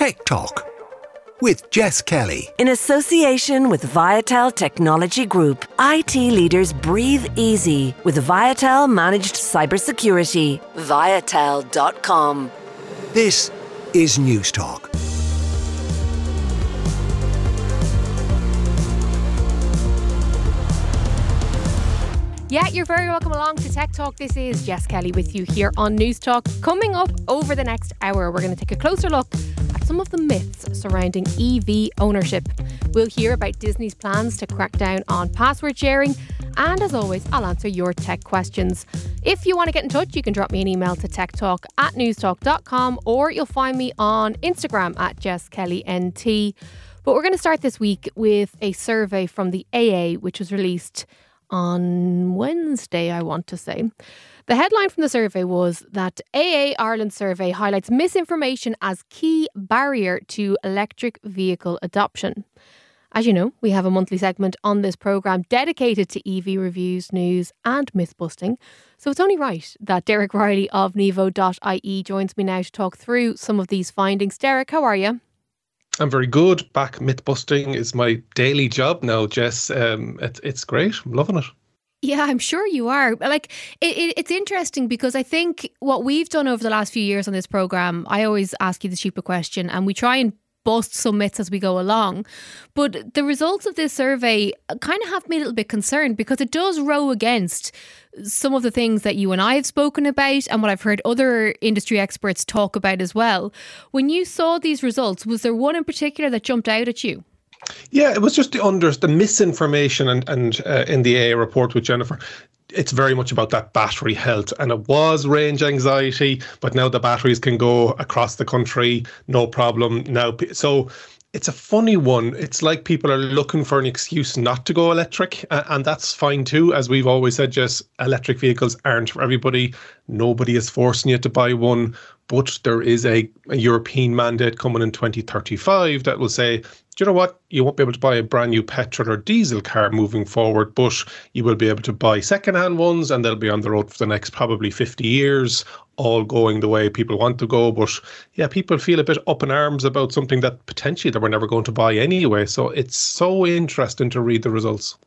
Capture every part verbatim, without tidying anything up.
Tech Talk with Jess Kelly. In association with Viatel Technology Group, I T leaders breathe easy with Viatel Managed Cybersecurity. Viatel dot com. This is News Talk. Yeah, you're very welcome along to Tech Talk. This is Jess Kelly with you here on News Talk. Coming up over the next hour, we're going to take a closer look at some of the myths surrounding E V ownership. We'll hear about Disney's plans to crack down on password sharing. And as always, I'll answer your tech questions. If you want to get in touch, you can drop me an email to techtalk at newstalk dot com, or you'll find me on Instagram at Jess Kelly N T. But we're going to start this week with a survey from the A A, which was released on Wednesday, I want to say. The headline from the survey was that A A Ireland survey highlights misinformation as key barrier to electric vehicle adoption. As you know, we have a monthly segment on this programme dedicated to E V reviews, news and myth-busting. So it's only right that Derek Riley of Nevo dot I E joins me now to talk through some of these findings. Derek, how are you? I'm very good. Back myth-busting is my daily job now, Jess. Um, it, it's great. I'm loving it. Yeah, I'm sure you are. Like, it, it, it's interesting because I think what we've done over the last few years on this programme, I always ask you the stupid question and we try and bust some myths as we go along. But the results of this survey kind of have me a little bit concerned because it does row against some of the things that you and I have spoken about and what I've heard other industry experts talk about as well. When you saw these results, was there one in particular that jumped out at you? Yeah, it was just the under the misinformation and, and uh, in the A A report with Jennifer. It's very much about that battery health, and it was range anxiety, but now the batteries can go across the country, no problem now. So it's a funny one. It's like people are looking for an excuse not to go electric, and that's fine too. As we've always said, just electric vehicles aren't for everybody. Nobody is forcing you to buy one, but there is a, a European mandate coming in twenty thirty-five that will say, do you know what? You won't be able to buy a brand new petrol or diesel car moving forward, but you will be able to buy second-hand ones and they'll be on the road for the next probably fifty years, all going the way people want to go. But yeah, people feel a bit up in arms about something that potentially they were never going to buy anyway. So it's so interesting to read the results.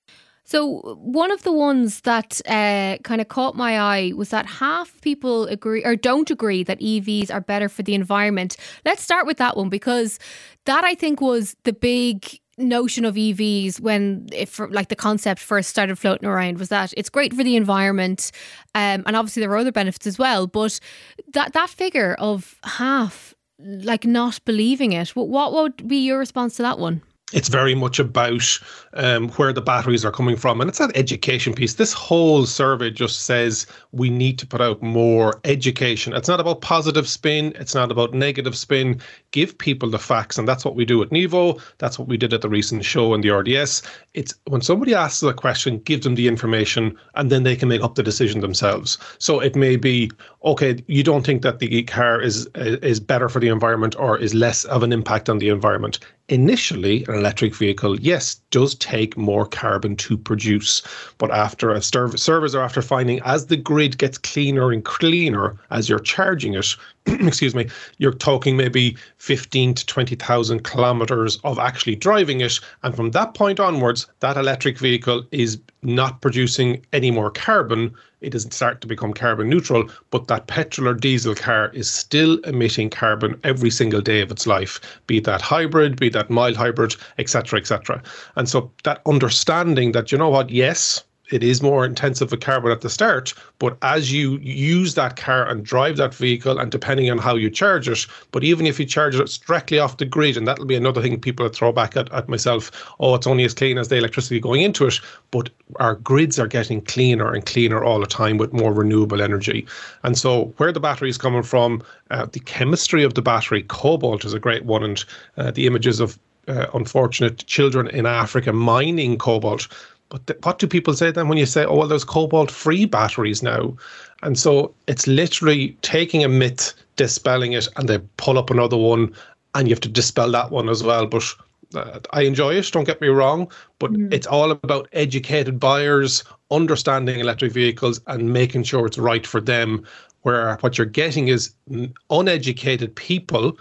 So one of the ones that uh, kind of caught my eye was that half people agree or don't agree that E Vs are better for the environment. Let's start with that one because that I think was the big notion of E Vs when if like the concept first started floating around was that it's great for the environment um, and obviously there are other benefits as well. But that, that figure of half like not believing it, what, what would be your response to that one? It's very much about um, where the batteries are coming from. And it's that education piece. This whole survey just says we need to put out more education. It's not about positive spin. It's not about negative spin. Give people the facts. And that's what we do at Nevo. That's what we did at the recent show in the R D S. It's when somebody asks a question, give them the information, and then they can make up the decision themselves. So it may be, okay, you don't think that the car is is better for the environment or is less of an impact on the environment. Initially, an electric vehicle, yes, does take more carbon to produce. But after a serv- servers are after finding as the grid gets cleaner and cleaner as you're charging it, excuse me, you're talking maybe fifteen to twenty thousand kilometers of actually driving it. And from that point onwards, that electric vehicle is not producing any more carbon. It doesn't start to become carbon neutral, but that petrol or diesel car is still emitting carbon every single day of its life, be that hybrid, be that mild hybrid, et cetera, et cetera. And so that understanding that, you know what, yes, it is more intensive with carbon at the start, but as you use that car and drive that vehicle, and depending on how you charge it, but even if you charge it directly off the grid, and that'll be another thing people will throw back at, at myself, oh, it's only as clean as the electricity going into it, but our grids are getting cleaner and cleaner all the time with more renewable energy. And so where the battery is coming from, uh, the chemistry of the battery, cobalt is a great one, and uh, the images of uh, unfortunate children in Africa mining cobalt. But th- what do people say then when you say, oh, well, there's cobalt-free batteries now? And so it's literally taking a myth, dispelling it, and they pull up another one, and you have to dispel that one as well. But uh, I enjoy it, don't get me wrong, but mm. it's all about educated buyers, understanding electric vehicles and making sure it's right for them, where what you're getting is uneducated people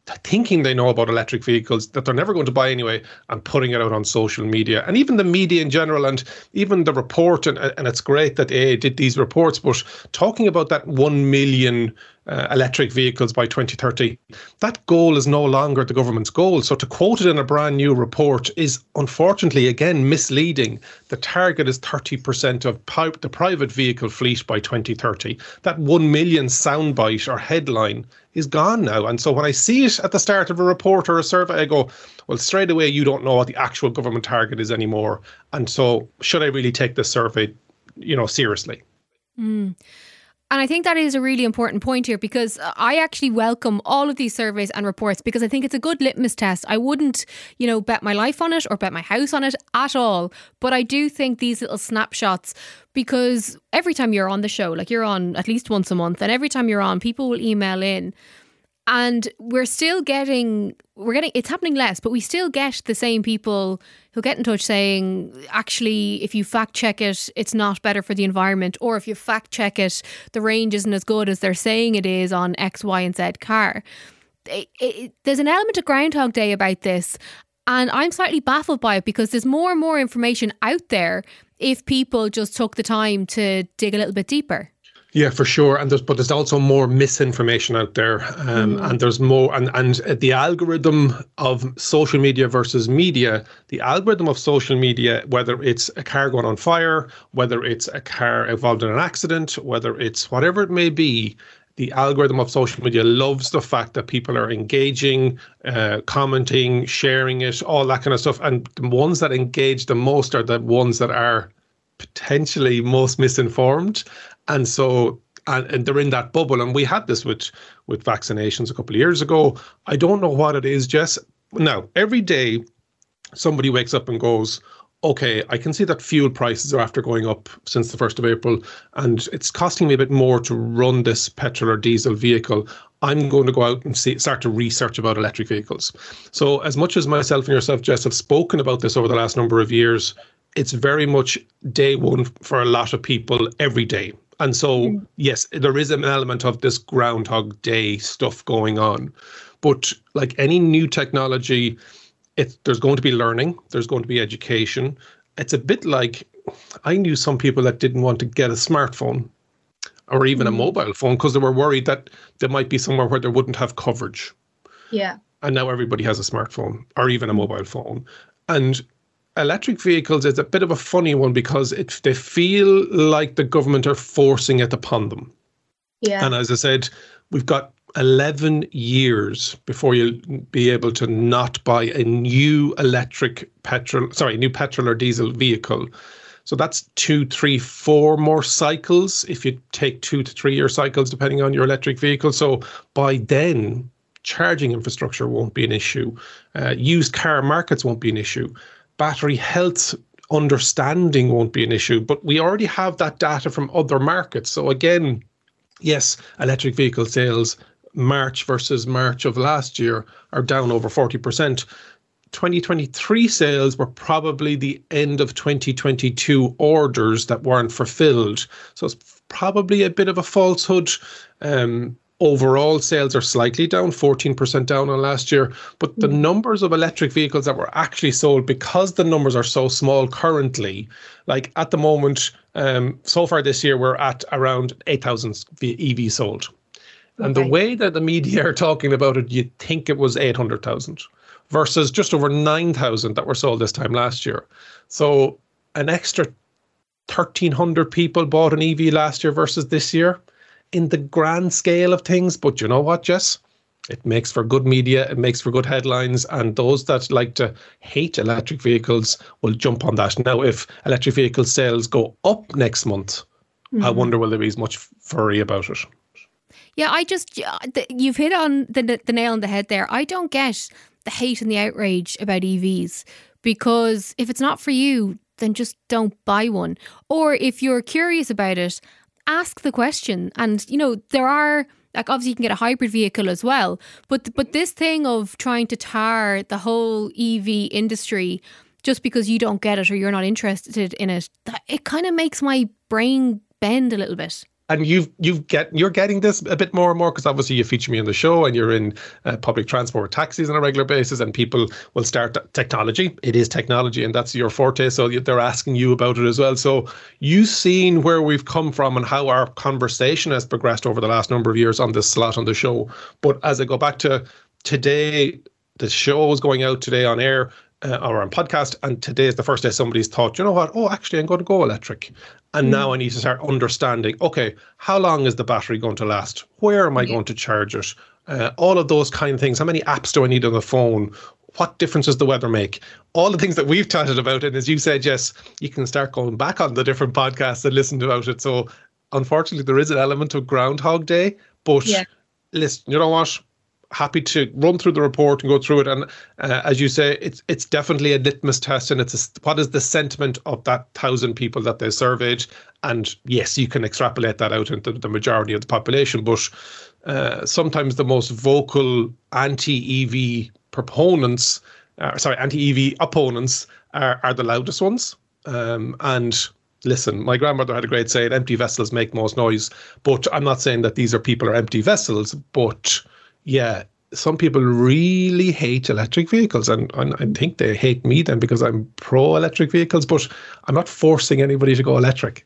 thinking they know about electric vehicles that they're never going to buy anyway, and putting it out on social media, and even the media in general, and even the report. And, and it's great that A A did these reports, but talking about that one million uh, electric vehicles by twenty thirty, that goal is no longer the government's goal. So to quote it in a brand new report is unfortunately, again, misleading. The target is thirty percent of pi- the private vehicle fleet by twenty thirty. That one million soundbite or headline is gone now. And so when I see it at the start of a report or a survey, I go, well, straight away, you don't know what the actual government target is anymore. And so should I really take this survey, you know, seriously? Mm. And I think that is a really important point here, because I actually welcome all of these surveys and reports, because I think it's a good litmus test. I wouldn't, you know, bet my life on it or bet my house on it at all. But I do think these little snapshots, because every time you're on the show, like you're on at least once a month, and every time you're on, people will email in. And we're still getting, we're getting, it's happening less, but we still get the same people who get in touch saying, actually, if you fact check it, it's not better for the environment. Or if you fact check it, the range isn't as good as they're saying it is on X, Y and Z car. It, it, there's an element of Groundhog Day about this. And I'm slightly baffled by it, because there's more and more information out there if people just took the time to dig a little bit deeper. Yeah, for sure. And there's, but there's also more misinformation out there. Um, mm. And there's more, and, and the algorithm of social media versus media, the algorithm of social media, whether it's a car going on fire, whether it's a car involved in an accident, whether it's whatever it may be, the algorithm of social media loves the fact that people are engaging, uh, commenting, sharing it, all that kind of stuff. And the ones that engage the most are the ones that are potentially most misinformed. And so, and, and they're in that bubble. And we had this with, with vaccinations a couple of years ago. I don't know what it is, Jess. Now, every day somebody wakes up and goes, okay, I can see that fuel prices are after going up since the first of April, and it's costing me a bit more to run this petrol or diesel vehicle. I'm going to go out and see, start to research about electric vehicles. So as much as myself and yourself, Jess, have spoken about this over the last number of years, it's very much day one for a lot of people every day. And so, mm. yes, there is an element of this Groundhog Day stuff going on. But like any new technology, it, there's going to be learning, there's going to be education. It's a bit like, I knew some people that didn't want to get a smartphone or even mm. a mobile phone because they were worried that they might be somewhere where they wouldn't have coverage. Yeah. And now everybody has a smartphone or even a mobile phone. And electric vehicles is a bit of a funny one because it, they feel like the government are forcing it upon them. Yeah. And as I said, we've got eleven years before you'll be able to not buy a new electric petrol, sorry, new petrol or diesel vehicle. So that's two, three, four more cycles if you take two to three year cycles, depending on your electric vehicle. So by then, charging infrastructure won't be an issue. Uh, used car markets won't be an issue. Battery health understanding won't be an issue, but we already have that data from other markets. So again, yes, electric vehicle sales, March versus March of last year, are down over forty percent. twenty twenty-three sales were probably the end of twenty twenty-two orders that weren't fulfilled. So it's probably a bit of a falsehood. Um, Overall, sales are slightly down, fourteen percent down on last year. But the numbers of electric vehicles that were actually sold, because the numbers are so small currently, like at the moment, um, so far this year, we're at around eight thousand E Vs sold. Okay. And the way that the media are talking about it, you'd think it was eight hundred thousand versus just over nine thousand that were sold this time last year. So an extra thirteen hundred people bought an E V last year versus this year. In the grand scale of things, but you know what, Jess? It makes for good media, it makes for good headlines, and those that like to hate electric vehicles will jump on that. Now, if electric vehicle sales go up next month, mm-hmm. I wonder will there be as much fury about it. Yeah, I just, you've hit on the, the nail on the head there. I don't get the hate and the outrage about E Vs, because if it's not for you, then just don't buy one. Or if you're curious about it, ask the question. And, you know, there are, like, obviously you can get a hybrid vehicle as well. But but this thing of trying to tar the whole E V industry just because you don't get it or you're not interested in it, that, it kind of makes my brain bend a little bit. And you've you've get you're getting this a bit more and more because obviously you feature me on the show and you're in uh, public transport taxis on a regular basis, and people will start technology. It is technology, and that's your forte. So they're asking you about it as well. So you've seen where we've come from and how our conversation has progressed over the last number of years on this slot on the show. But as I go back to today, the show is going out today on air. Uh, or on podcast, and today is the first day somebody's thought, you know what, oh, actually I'm going to go electric. And mm. now I need to start understanding, okay, how long is the battery going to last? Where am I yeah. going to charge it? Uh, all of those kind of things. How many apps do I need on the phone? What difference does the weather make? All the things that we've chatted about. And as you said, Jess, you can start going back on the different podcasts and listen about it. So unfortunately, there is an element of Groundhog Day. But yeah. listen, you know what? Happy to run through the report and go through it. And uh, as you say, it's it's definitely a litmus test. And it's a, what is the sentiment of that thousand people that they surveyed? And yes, you can extrapolate that out into the majority of the population. But uh, sometimes the most vocal anti-E V proponents, uh, sorry, anti-E V opponents are, are the loudest ones. Um, and listen, my grandmother had a great saying, empty vessels make most noise. But I'm not saying that these are people are empty vessels, but yeah, some people really hate electric vehicles, and, and I think they hate me then because I'm pro electric vehicles, but I'm not forcing anybody to go electric.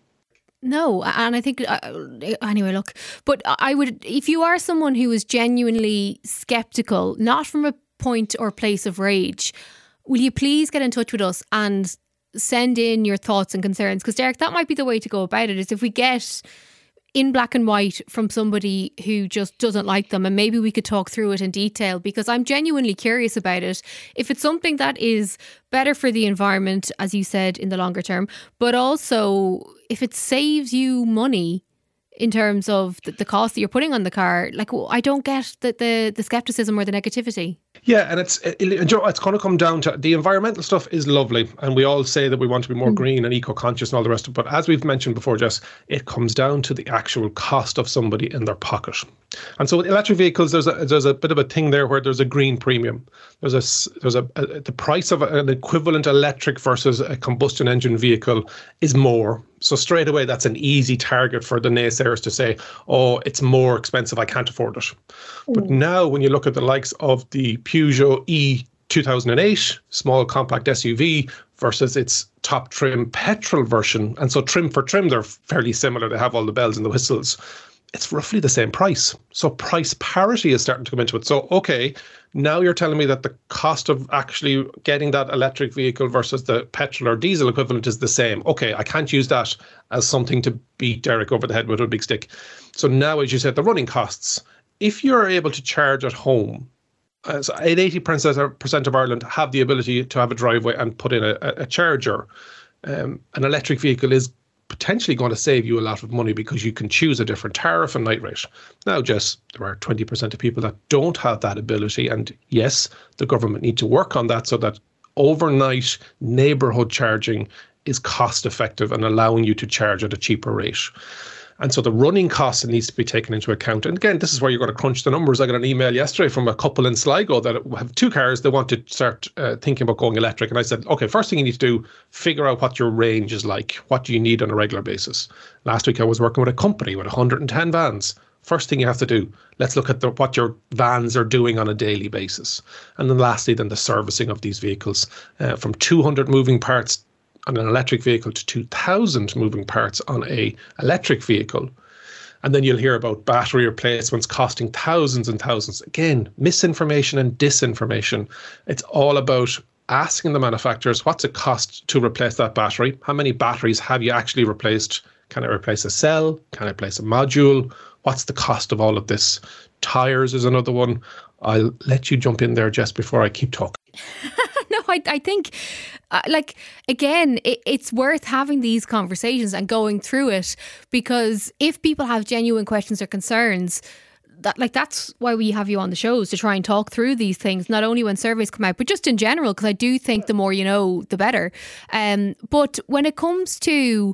No, and I think, uh, anyway, look, but I would, if you are someone who is genuinely sceptical, not from a point or place of rage, will you please get in touch with us and send in your thoughts and concerns? Because Derek, that might be the way to go about it, is if we get in black and white from somebody who just doesn't like them, and maybe we could talk through it in detail, because I'm genuinely curious about it. If it's something that is better for the environment, as you said, in the longer term, but also if it saves you money in terms of the, the cost that you're putting on the car, like, I don't get the, the, the skepticism or the negativity. Yeah, and it's it, it, it's going to come down to the environmental stuff is lovely, and we all say that we want to be more mm. green and eco-conscious and all the rest of it. But as we've mentioned before, Jess, it comes down to the actual cost of somebody in their pocket. And so with electric vehicles, there's a there's a bit of a thing there where there's a green premium. There's a there's a, a the price of an equivalent electric versus a combustion engine vehicle is more. So straight away, that's an easy target for the naysayers to say, oh, it's more expensive, I can't afford it. Mm. But now when you look at the likes of the Peugeot E two thousand eight, small compact S U V, versus its top trim petrol version, and so trim for trim, they're fairly similar. They have all the bells and the whistles. It's roughly the same price. So price parity is starting to come into it. So, okay, now you're telling me that the cost of actually getting that electric vehicle versus the petrol or diesel equivalent is the same. Okay, I can't use that as something to beat Derek over the head with a big stick. So now, as you said, the running costs. If you're able to charge at home, uh, so eighty percent of Ireland have the ability to have a driveway and put in a, a charger. Um, an electric vehicle is potentially going to save you a lot of money because you can choose a different tariff and night rate. Now, Jess, there are twenty percent of people that don't have that ability. And yes, the government need to work on that so that overnight neighbourhood charging is cost effective and allowing you to charge at a cheaper rate. And so the running costs needs to be taken into account. And again, this is where you're going to crunch the numbers. I got an email yesterday from a couple in Sligo that have two cars. They want to start uh, thinking about going electric. And I said, okay, first thing you need to do, figure out what your range is like. What do you need on a regular basis? Last week I was working with a company with one hundred ten vans. First thing you have to do, let's look at the, what your vans are doing on a daily basis. And then lastly, then the servicing of these vehicles, uh, from two hundred moving parts on an electric vehicle to two thousand moving parts on a electric vehicle. And then you'll hear about battery replacements costing thousands and thousands. Again, misinformation and disinformation. It's all about asking the manufacturers, what's it cost to replace that battery? How many batteries have you actually replaced? Can I replace a cell? Can I replace a module? What's the cost of all of this? Tires is another one. I'll let you jump in there just before I keep talking. No, I, I think, uh, like, again, it, it's worth having these conversations and going through it, because if people have genuine questions or concerns, that like that's why we have you on the shows, to try and talk through these things, not only when surveys come out, but just in general, because I do think the more you know, the better. Um, but when it comes to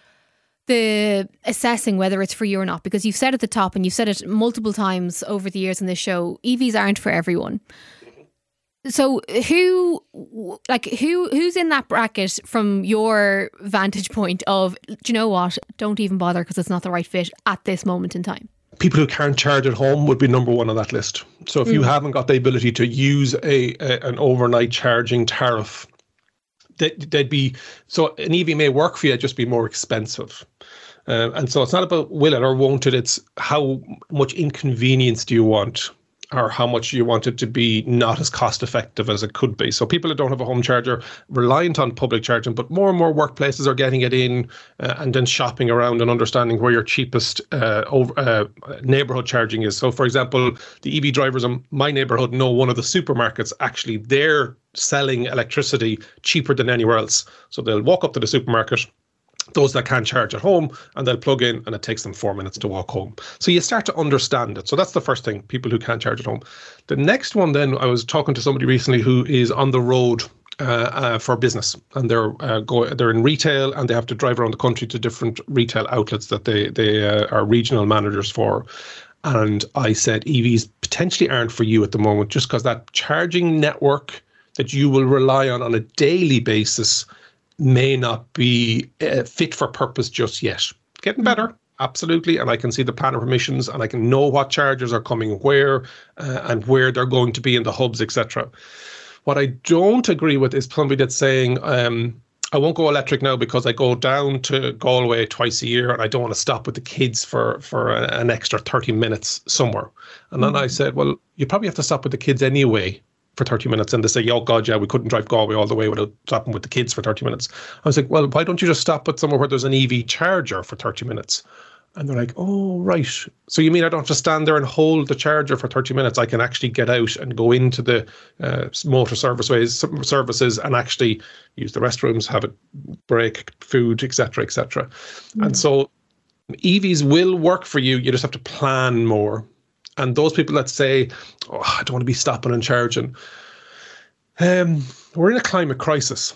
the assessing whether it's for you or not, because you've said at the top and you've said it multiple times over the years in this show, E Vs aren't for everyone. So who, like who, who's in that bracket from your vantage point of, do you know what? Don't even bother because it's not the right fit at this moment in time. People who can't charge at home would be number one on that list. So if mm. you haven't got the ability to use a, a an overnight charging tariff, they'd, they'd be, so an E V may work for you, just be more expensive. Uh, and so it's not about will it or won't it, it's how much inconvenience do you want, or how much you want it to be not as cost effective as it could be. So people that don't have a home charger, reliant on public charging, but more and more workplaces are getting it in uh, and then shopping around and understanding where your cheapest uh, over, uh, neighborhood charging is. So for example, the E V drivers in my neighborhood know one of the supermarkets, actually they're selling electricity cheaper than anywhere else. So they'll walk up to the supermarket, those that can't charge at home, and they'll plug in and it takes them four minutes to walk home. So you start to understand it. So that's the first thing, people who can't charge at home. The next one then, I was talking to somebody recently who is on the road uh, uh, for business, and they're uh, go, they're in retail and they have to drive around the country to different retail outlets that they, they uh, are regional managers for. And I said, E Vs potentially aren't for you at the moment, just because that charging network that you will rely on on a daily basis may not be uh, fit for purpose just yet. Getting better, absolutely. And I can see the planner permissions and I can know what chargers are coming where uh, and where they're going to be in the hubs, et cetera. What I don't agree with is somebody that's saying, um, I won't go electric now because I go down to Galway twice a year and I don't want to stop with the kids for, for a, an extra thirty minutes somewhere. And mm-hmm. then I said, well, you probably have to stop with the kids anyway for thirty minutes. And they say, oh God, yeah, we couldn't drive Galway all the way without stopping with the kids for thirty minutes. I was like, well, why don't you just stop at somewhere where there's an E V charger for thirty minutes? And they're like, oh, right. So you mean I don't have to stand there and hold the charger for thirty minutes? I can actually get out and go into the uh, motor serviceways, services and actually use the restrooms, have a break, food, et cetera, et cetera. Mm. And so E Vs will work for you. You just have to plan more. And those people that say, oh, I don't want to be stopping and charging. Um, we're in a climate crisis.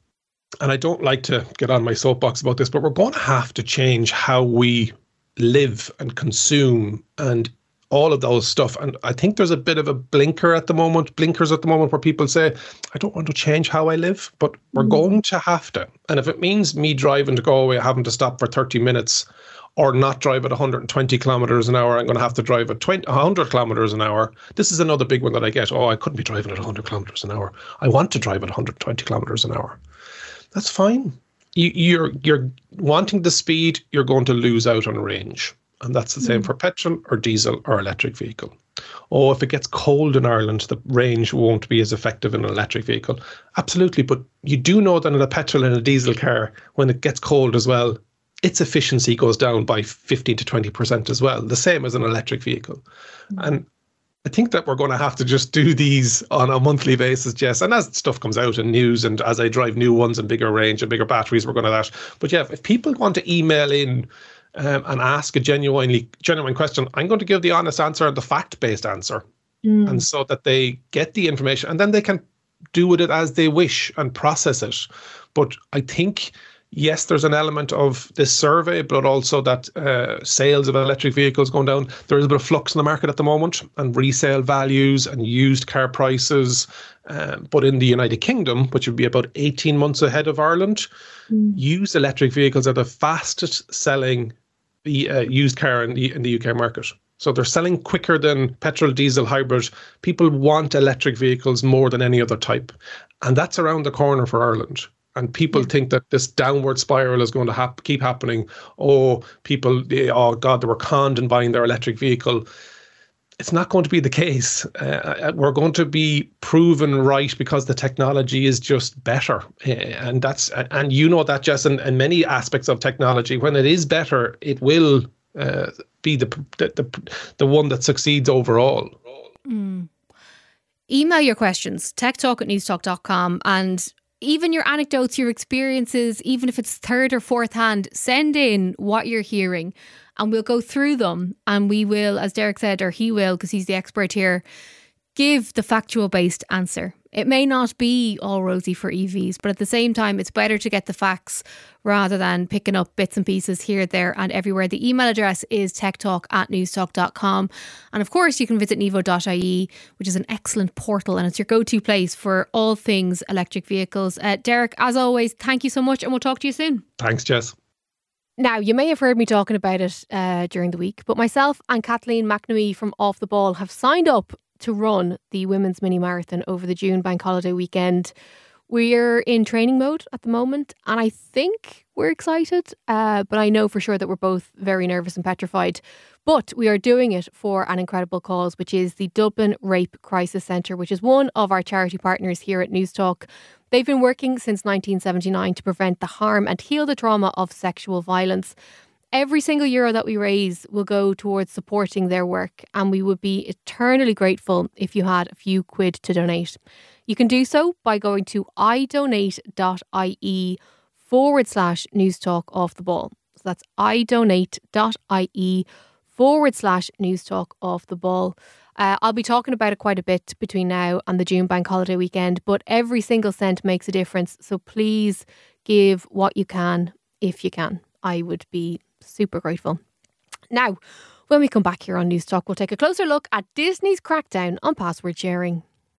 And I don't like to get on my soapbox about this, but we're going to have to change how we live and consume and all of those stuff. And I think there's a bit of a blinker at the moment, blinkers at the moment where people say, I don't want to change how I live, but we're mm. going to have to. And if it means me driving to Galway, having to stop for thirty minutes, or not drive at one hundred twenty kilometers an hour, I'm going to have to drive at twenty, one hundred kilometers an hour. This is another big one that I get. Oh, I couldn't be driving at one hundred kilometers an hour. I want to drive at one hundred twenty kilometers an hour. That's fine. You, you're you're wanting the speed, you're going to lose out on range. And that's the same mm. for petrol or diesel or electric vehicle. Oh, if it gets cold in Ireland, the range won't be as effective in an electric vehicle. Absolutely. But you do know that in a petrol and a diesel car, when it gets cold as well, its efficiency goes down by fifteen to twenty percent as well, the same as an electric vehicle. Mm. And I think that we're going to have to just do these on a monthly basis, Jess. And as stuff comes out in news and as I drive new ones and bigger range and bigger batteries, we're going to that. But yeah, if people want to email in um, and ask a genuinely genuine question, I'm going to give the honest answer, the fact-based answer. Mm. And so that they get the information and then they can do with it as they wish and process it. But I think, yes, there's an element of this survey, but also that uh, sales of electric vehicles going down. There is a bit of flux in the market at the moment and resale values and used car prices. Um, but in the United Kingdom, which would be about eighteen months ahead of Ireland, mm. used electric vehicles are the fastest selling the uh, used car in the, in the U K market. So they're selling quicker than petrol, diesel, hybrid. People want electric vehicles more than any other type. And that's around the corner for Ireland. And people yeah. think that this downward spiral is going to hap- keep happening. Oh, people, oh God, they were conned in buying their electric vehicle. It's not going to be the case. Uh, we're going to be proven right because the technology is just better. Uh, and that's and you know that, Jess, in, in many aspects of technology, when it is better, it will uh, be the, the the the one that succeeds overall. Mm. Email your questions, techtalk at newstalk dot com, and even your anecdotes, your experiences, even if it's third or fourth hand, send in what you're hearing and we'll go through them and we will, as Derek said, or he will, because he's the expert here, give the factual based answer. It may not be all rosy for E Vs, but at the same time, it's better to get the facts rather than picking up bits and pieces here, there and everywhere. The email address is techtalk at newstalk dot com. And of course, you can visit nevo dot I E, which is an excellent portal, and it's your go-to place for all things electric vehicles. Uh, Derek, as always, thank you so much, and we'll talk to you soon. Thanks, Jess. Now, you may have heard me talking about it uh, during the week, but myself and Kathleen McNamee from Off the Ball have signed up to run the Women's Mini Marathon over the June bank holiday weekend. We're in training mode at the moment, and I think we're excited, uh, but I know for sure that we're both very nervous and petrified. But we are doing it for an incredible cause, which is the Dublin Rape Crisis Centre, which is one of our charity partners here at Newstalk. They've been working since nineteen seventy-nine to prevent the harm and heal the trauma of sexual violence. Every single euro that we raise will go towards supporting their work, and we would be eternally grateful if you had a few quid to donate. You can do so by going to idonate dot I E forward slash newstalk off the ball. So that's idonate dot I E forward slash newstalk off the ball. Uh, I'll be talking about it quite a bit between now and the June bank holiday weekend, but every single cent makes a difference. So please give what you can if you can. I would be super grateful. Now, when we come back here on Newstalk, we'll take a closer look at Disney's crackdown on password sharing.